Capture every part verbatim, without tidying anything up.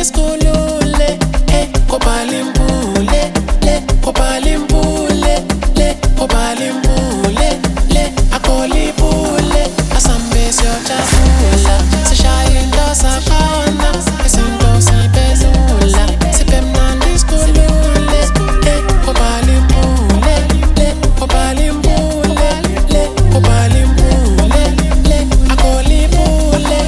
ndiskulule eh kopalimpule le kopalimpule le kopalimpule le akolipule asambesi ojabula sishaye into sakhona izinto sibelula sibemnandi skulule eh kopalimpule le kopalimpule le kopalimpule le akolipule.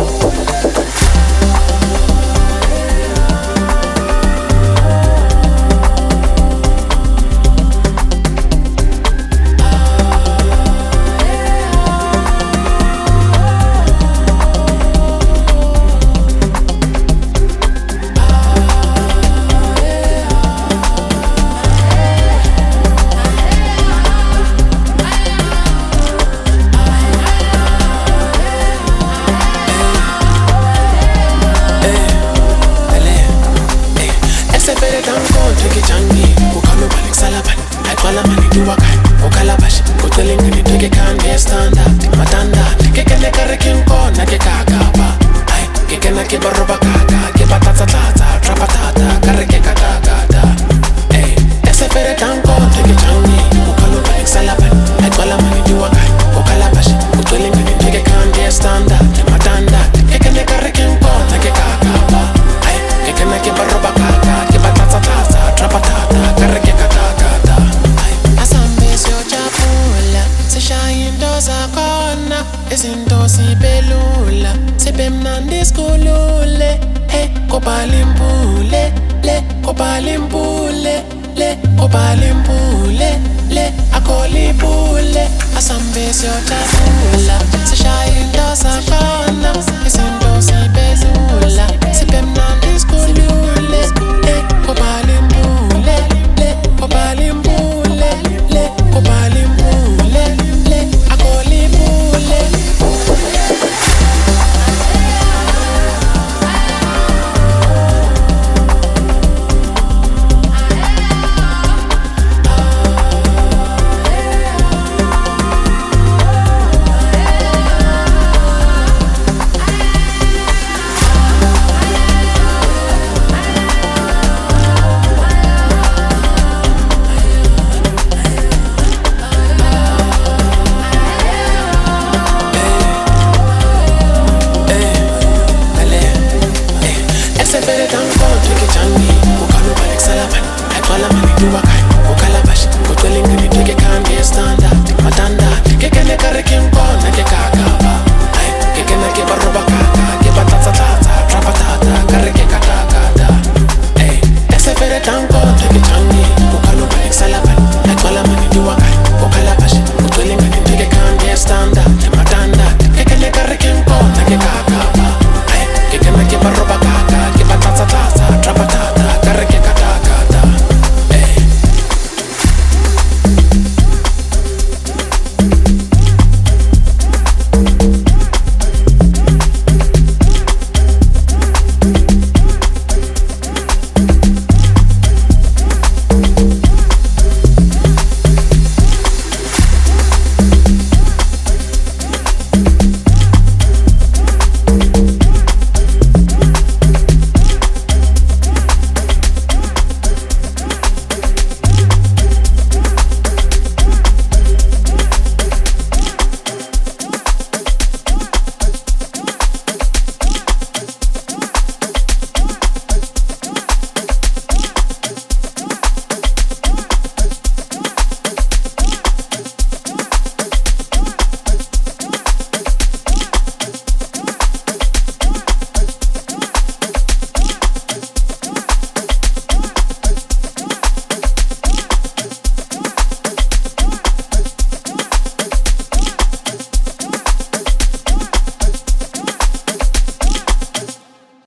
Izinto sibelula sibemnandi skulule hey kopalimpule le kopalimpule le kopalimpule le akolipule asambesi ojabula sishaye into sakhona izinto sibelula sibemnandi skulule hey kopalimpule le kopalimpule le kopalimpule le akolipule. Ukala mani duwa kai, ukala bashi, kutwelingani tweke kandi ya stand.